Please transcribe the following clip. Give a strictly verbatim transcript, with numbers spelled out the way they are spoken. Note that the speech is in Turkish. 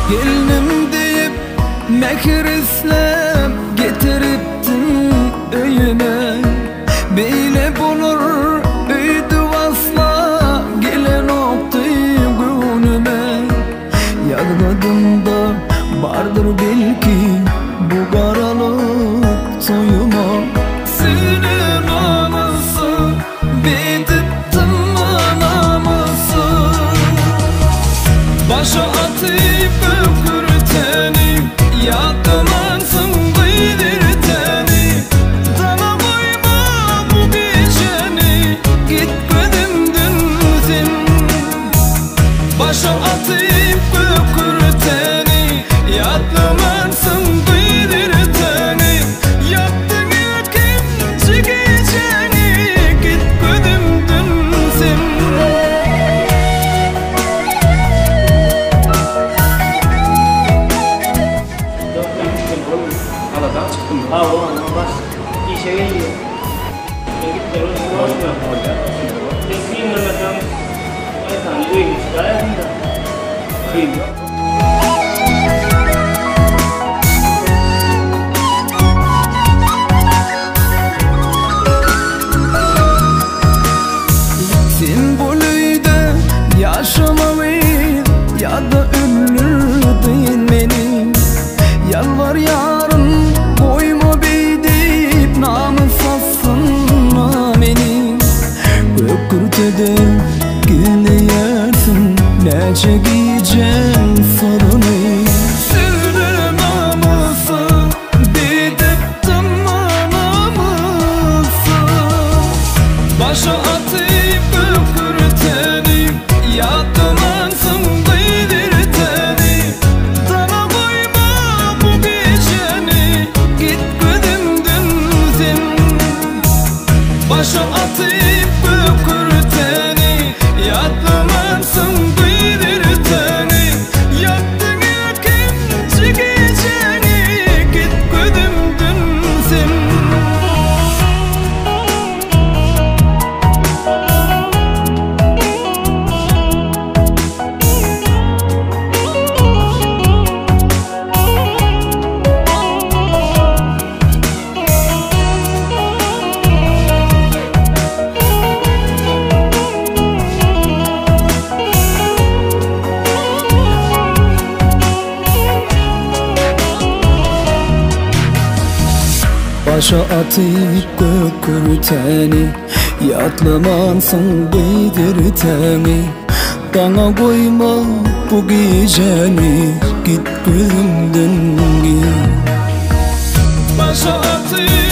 Gelinim deyip mehir islep getiriptin öyüme. Beyle bulur öydü vasla gelen oktu günüme. Yadladımda vardır belki bu karalık soyuma. Sinem anası bedittim anamızı. Başa atıp öpürteni yadlansın bilirteni. Dana koyma bu geceni gitmedim dün. Başa atıp öpürteni yadlansın bilirteni. Yaptın ikinci geceni gitmedim dün. Aladan çıktım. Ha o anam baş işe geliyor. Ben gitmiyorum. Eski Mehmet'ten bir tane öyümüş gayetinde. Kıyım. Sen bu löyde yaşamalı ya da ölürdün beni. Yalvar yarın boyma beydip namus sassınma beni. Ökürtede güleyersin ne çekeceğim sorunu. Sürüm namusu bedettim namusu. Başa atıp ökürteni yadlansın bilirteni. Dana koyma bu geceni gitmedim dün. Başa atıp ökürteni yadlansın bilirteni. Yaptın ikinci geceni gitmedim dün. Başa atıp ökürteni yadlamansın bilirteni. Dana koyma bu geceni git gözümden git. Başa atıp